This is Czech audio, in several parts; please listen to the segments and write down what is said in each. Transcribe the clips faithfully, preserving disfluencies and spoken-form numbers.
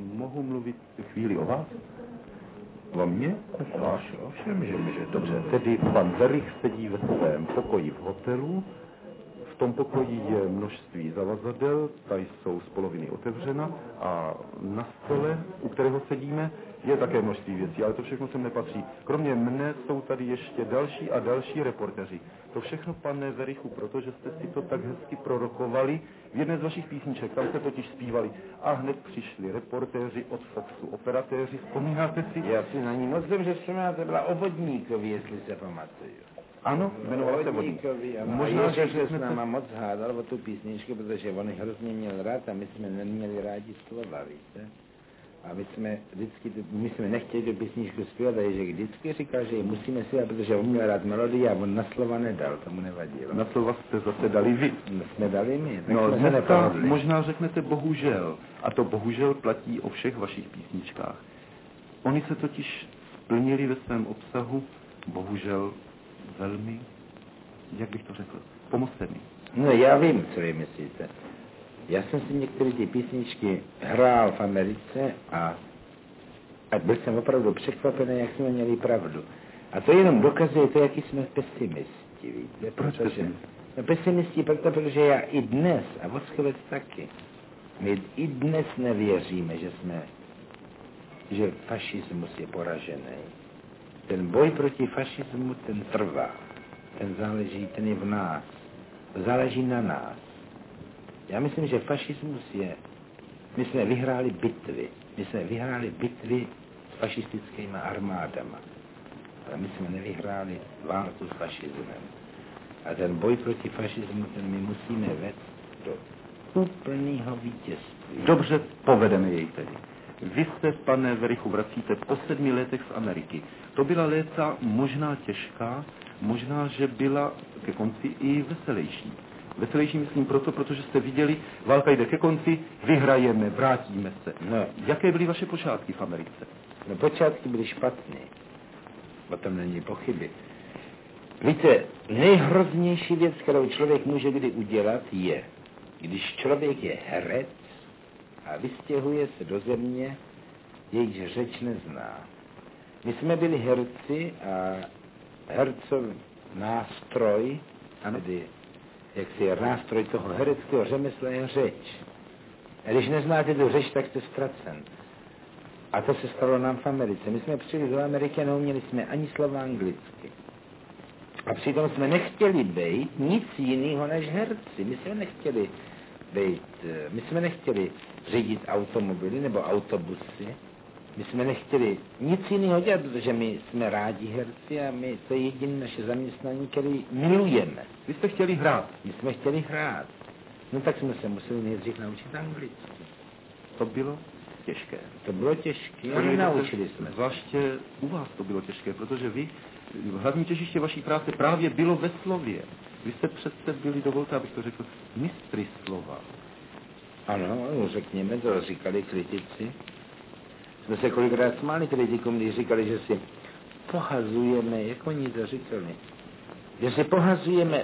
mohu mluvit chvíli o vás? O mně? Váš, ovšem, že může. Dobře, tedy pan Werich sedí ve svém pokoji v hotelu. V tom pokoji je množství zavazadel, ta jsou z poloviny otevřena a na stole, u kterého sedíme, je také množství věcí, ale to všechno sem nepatří. Kromě mne jsou tady ještě další a další reportéři. To všechno, pane Werichu, protože jste si to tak hezky prorokovali v jedné z vašich písniček, tam jste totiž zpívali. A hned přišli reportéři od Foxu, operatéři, vzpomínáte si? Já si na ní moc dobře vzpomínám, to byla o Vodníkovi, jestli se pamatuju. Ano, jmenoval se Vodníkovi. Možná, že se s náma moc hádal o tu písničku, protože on hrozně měl rád a my jsme neměli rádi slova, víte? A my jsme vždycky, my jsme nechtěli tu písničku zpívat, a že vždycky říkal, že ji musíme zpívat, protože on měl rád melodii a on na slova nedal, tomu nevadilo. Na slova jste zase dali vy. No, jsme dali my, tak no, jsme se nepohodli. Možná řeknete bohužel, a to bohužel platí o všech vašich písničkách. Oni se totiž splnili ve svém obsahu, bohužel velmi, jak bych to řekl, pomozte mi. No já vím, co vy myslíte. Já jsem si některé ty písničky hrál v Americe a, a byl jsem opravdu překvapený, jak jsme měli pravdu. A to jenom dokazuje to, jaký jsme pesimisti, víte? Proč pesimisti? No pesimisti, proto, protože já i dnes, a Voskovec taky, my i dnes nevěříme, že jsme, že fašismus je poražený. Ten boj proti fašismu, ten trvá. Ten záleží, ten je v nás. Záleží na nás. Já myslím, že fašismus je... My jsme vyhráli bitvy. My jsme vyhráli bitvy s fašistickými armádama. Ale my jsme nevyhráli válku s fašismem. A ten boj proti fašismu, ten my musíme vést do úplného vítězství. Dobře, povedeme jej tedy. Vy se, pane Werichu, vracíte po sedmi letech z Ameriky. To byla léta možná těžká, možná, že byla ke konci i veselější. Veselější myslím proto, protože jste viděli, válka jde ke konci, vyhrajeme, vrátíme se. No. Jaké byly vaše počátky v Americe? No počátky byly špatné. O tom není pochyby. Víte, nejhroznější věc, kterou člověk může kdy udělat, je, když člověk je herec a vystěhuje se do země, jejíž řeč nezná. My jsme byli herci a hercov nástroj, a tedy jak je nástroj toho hereckého řemesla je řeč. A když neznáte tu řeč, tak jste ztracen. A to se stalo nám v Americe. My jsme přijeli do Ameriky a neuměli jsme ani slova anglicky. A přitom jsme nechtěli být nic jiného než herci. My jsme nechtěli být, my jsme nechtěli řídit automobily nebo autobusy. My jsme nechtěli nic jiného dělat, protože my jsme rádi herci a my to je jediné naše zaměstnání, který milujeme. Vy jste chtěli hrát? My jsme chtěli hrát. No tak jsme se museli nejdřív naučit anglicky. To bylo těžké. To bylo těžké, ale naučili jsme se. Zvláště u vás to bylo těžké, protože vy, hlavní těžiště vaší práce právě bylo ve slově. Vy jste přece byli, dovolte, abych to řekl, mistry slova. Ano, řekněme, to říkali kritici. Jsme se kolikrát smáli kritikům, když říkali, že si pohazujeme, jak oni to říkali, že si pohazujeme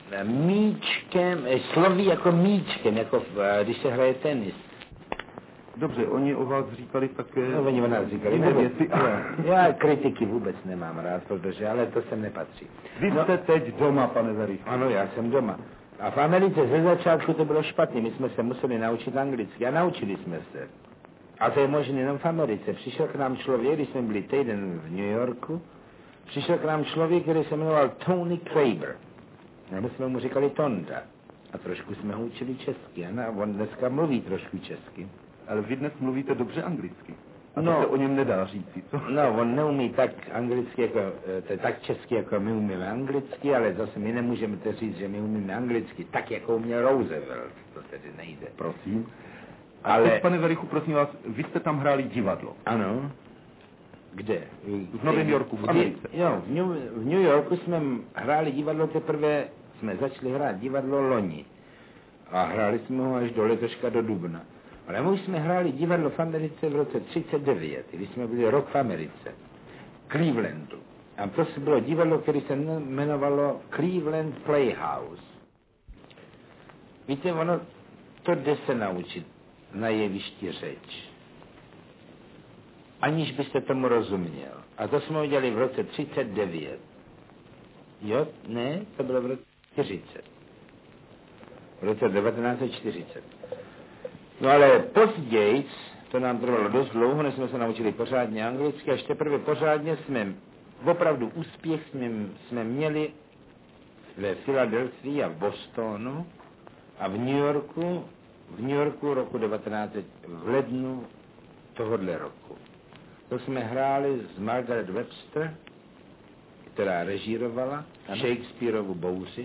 míčkem, sloví jako míčkem, jako v, když se hraje tenis. Dobře, oni o vás říkali také... No, oni o nás říkali věci. Já kritiky vůbec nemám rád, protože, ale to sem nepatří. Vy no, jste teď doma, pane Werich. Ano, já jsem doma. A v Americe ze začátku to bylo špatně, my jsme se museli naučit anglicky a naučili jsme se. A to je možné jenom v Americe. Přišel k nám člověk, když jsme byli týden v New Yorku, přišel k nám člověk, který se jmenoval Tony Kraber. A my jsme mu říkali Tonda. A trošku jsme ho učili česky. A on dneska mluví trošku česky. Ale vy dnes mluvíte dobře anglicky. A no, to se o něm nedá říci, co? No, on neumí tak anglicky, jako, to je tak česky, jako my umíme anglicky, ale zase my nemůžeme to říct, že my umíme anglicky, tak, jako uměl Roosevelt. To tedy nejde. Prosím. Ale... Teď, pane Werichu, prosím vás, vy jste tam hráli divadlo. Ano. Kde? V Novém Yorku, v Americe. Jo, v New, v New Yorku jsme hráli divadlo teprve, jsme začali hrát divadlo loni. A hráli jsme ho až do letoška, do dubna. Ale my jsme hráli divadlo v Americe v roce třicet devět, když jsme byli rok v Americe. Clevelandu. A to bylo divadlo, které se jmenovalo Cleveland Playhouse. Víte, ono to jde se naučit na jevišti řeč. aniž byste tomu rozuměl. A to jsme udělali v roce třicet devět. Jo? Ne, to bylo v roce čtyřicet. V roce devatenáct set čtyřicet. No ale později, to nám trvalo dost dlouho, než jsme se naučili pořádně anglicky, až teprve pořádně jsme, opravdu úspěch jsme, jsme měli ve Filadelfii a v Bostonu a v New Yorku, v New Yorku roku devatenáct set, v lednu tohohle roku. To jsme hráli s Margaret Webster, která režírovala Shakespearovu Bouři.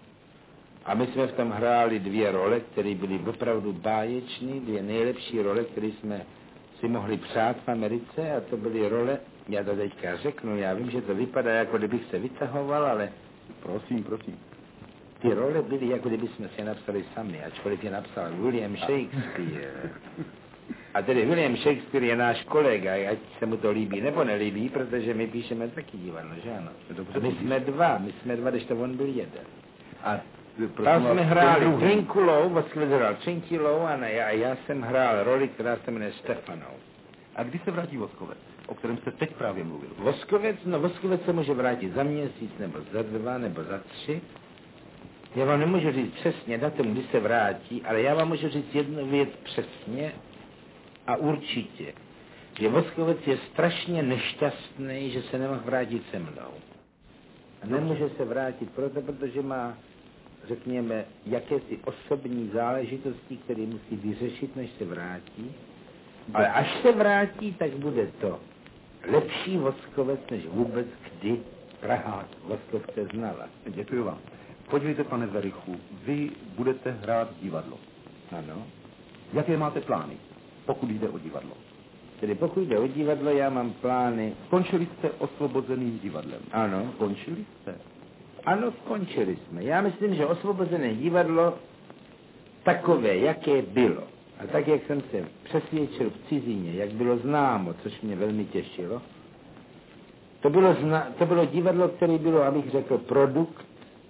A my jsme v tom hráli dvě role, které byly opravdu báječné, dvě nejlepší role, které jsme si mohli přát v Americe, a to byly role, já to teďka řeknu, já vím, že to vypadá, jako kdybych se vytahoval, ale... Prosím, prosím. Ty role byly, jako kdyby jsme si je napsali sami, ačkoliv je napsal William Shakespeare. A tedy William Shakespeare je náš kolega, ať se mu to líbí nebo nelíbí, protože my píšeme taky divadlo, že ano? A my jsme dva, my jsme dva, když to on byl jeden. A tam jsme hráli Trinkulou, Voskovec hrál Trinkulou a, ne, a já jsem hrál roli, která se jmenuje Stefanou. A kdy se vrátí Voskovec, o kterém jste teď právě mluvil? Voskovec, no Voskovec se může vrátit za měsíc, nebo za dva, nebo za tři. Já vám nemůžu říct přesně datum, kdy se vrátí, ale já vám můžu říct jednu věc přesně a určitě, že Voskovec je strašně nešťastný, že se nemohl vrátit se mnou. A nemůže se vrátit proto, protože má, řekněme, jakési osobní záležitosti, které musí vyřešit, než se vrátí. Ale až se vrátí, tak bude to lepší Voskovec, než vůbec kdy Praha Voskovce znala. Děkuji vám. Podívejte, pane Verichu, vy budete hrát divadlo. Ano. Jaké máte plány, pokud jde o divadlo? Tedy pokud jde o divadlo, já mám plány... Skončili jste Osvobozeným divadlem. Ano. Skončili jste? Ano, skončili jsme. Já myslím, že Osvobozené divadlo takové, jaké bylo, a tak, jak jsem se přesvědčil v cizině, jak bylo známo, což mě velmi těšilo, to bylo, zna, to bylo divadlo, které bylo, abych řekl, produkt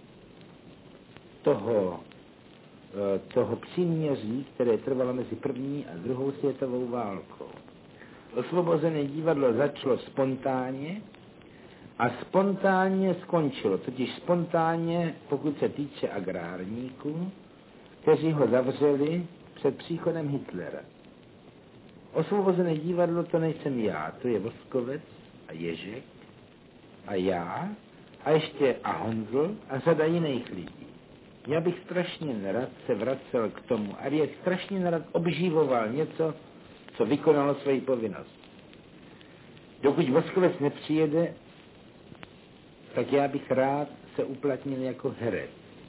toho, toho příměří, které trvalo mezi první a druhou světovou válkou. Osvobozené divadlo začalo spontánně a spontánně skončilo, totiž spontánně, pokud se týče agrárníků, kteří ho zavřeli před příchodem Hitlera. Osvobozené divadlo to nejsem já, to je Voskovec a Ježek a já a ještě a Honzl a řada jiných lidí. Já bych strašně nerad se vracel k tomu a já strašně nerad obživoval něco, co vykonalo svoji povinnost. Dokud Voskovec nepřijede, tak já bych rád se uplatnil jako herec.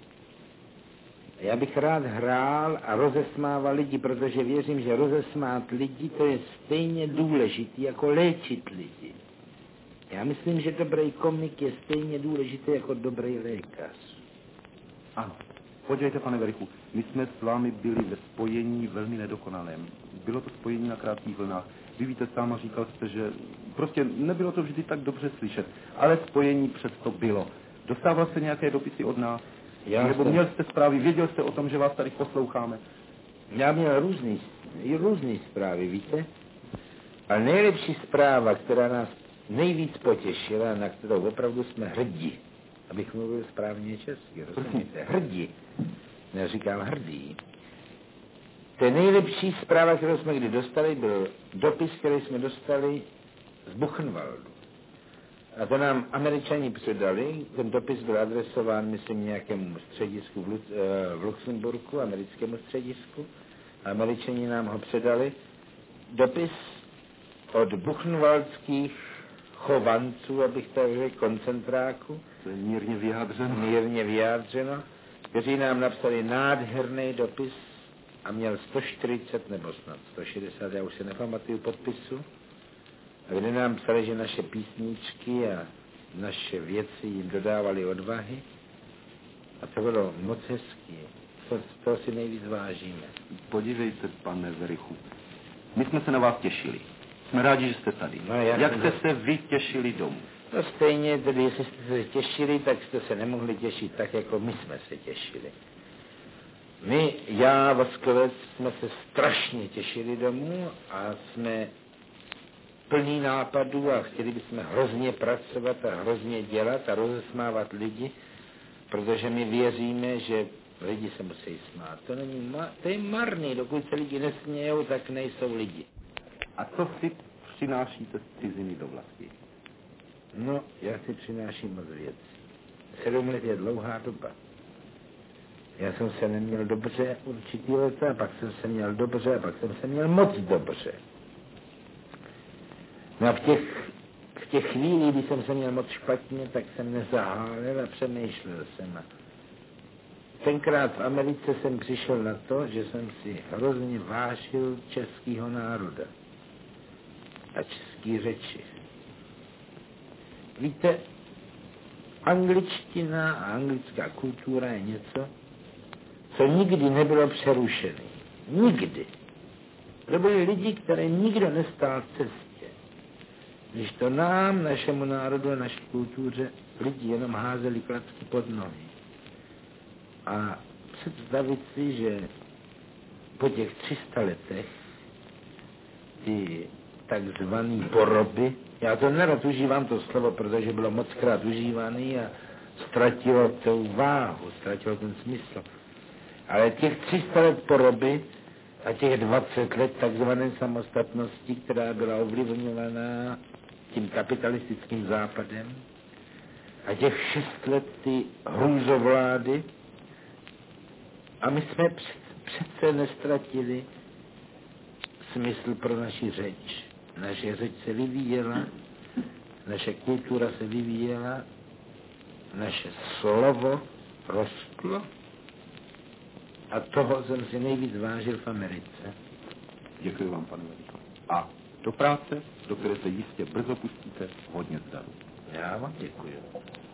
Já bych rád hrál a rozesmával lidi, protože věřím, že rozesmát lidi to je stejně důležitý jako léčit lidi. Já myslím, že dobrý komik je stejně důležitý jako dobrý lékař. Ano. Podívejte, pane Verichu, my jsme s vámi byli ve spojení velmi nedokonalém. Bylo to spojení na krátkých vlnách. Vy víte sám a říkal jste, že prostě nebylo to vždy tak dobře slyšet, ale spojení přesto bylo. Dostával jste nějaké dopisy od nás? Já Nebo jsem... měl jste zprávy, věděl jste o tom, že vás tady posloucháme? Já měl různý, různý zprávy, víte? Ale nejlepší zpráva, která nás nejvíc potěšila, na kterou opravdu jsme hrdí, abych mluvil správně česky, rozumíte? Hrdí. Neříkám hrdý. To nejlepší zpráva, kterou jsme kdy dostali, byl dopis, který jsme dostali z Buchenwaldu. A to nám Američani předali. Ten dopis byl adresován, myslím, nějakému středisku v, Lu- v Luxemburku, americkému středisku. Američani nám ho předali. Dopis od buchenwaldských chovanců, abych tak řekl, koncentráku. To je mírně vyjádřeno. Mírně vyjádřeno. Kteří nám napsali nádherný dopis a měl sto čtyřicet nebo snad sto šedesát, já už se nepamatuju podpisu. A kde nám psali, že naše písničky a naše věci jim dodávaly odvahy. A to bylo moc hezký. To, to si nejvíc vážíme. Podívejte, pane Verichu, my jsme se na vás těšili. Jsme rádi, že jste tady. No, Jak jste se vy těšili domů? No stejně, tedy jestli jste se těšili, tak jste se nemohli těšit tak, jako my jsme se těšili. My, já, Voskovec, jsme se strašně těšili domů a jsme plný nápadů a chtěli bychom hrozně pracovat a hrozně dělat a rozesmávat lidi, protože my věříme, že lidi se musí smát. To není ma- to je marný, dokud se lidi nesmějou, tak nejsou lidi. A co si přinášíte z ciziny do vlasti? No, já si přináším moc věcí. Sedm let je dlouhá doba. Já jsem se neměl dobře určitý leta, a pak jsem se měl dobře, a pak jsem se měl moc dobře. No a v těch, v těch chvílích, kdy jsem se měl moc špatně, tak jsem nezahálel a přemýšlel jsem. A tenkrát v Americe jsem přišel na to, že jsem si hrozně vážil českého národa a český řeči. Víte, angličtina a anglická kultura je něco, co nikdy nebylo přerušené. Nikdy. To byli lidi, které nikdo nestál v cestě. Když to nám, našemu národu a naší kultuře, lidi jenom házeli klacky pod nohy. A představit si, že po těch tři sta letech ty takzvaný poroby, já to nerad užívám to slovo, protože bylo mockrát užívaný a ztratilo tu váhu, ztratilo ten smysl. Ale těch tři sta let poroby a těch dvacet let takzvané samostatnosti, která byla ovlivňovaná tím kapitalistickým západem, a těch šest let ty hrůzovlády, a my jsme přece nestratili smysl pro naši řeč. Naše řeč se vyvíjela, naše kultura se vyvíjela, naše slovo rostlo a toho jsem si nejvíc vážil v Americe. Děkuji vám, pane Veliko. A do práce, do které se jistě brzo pustíte, hodně zdaru. Já vám děkuji.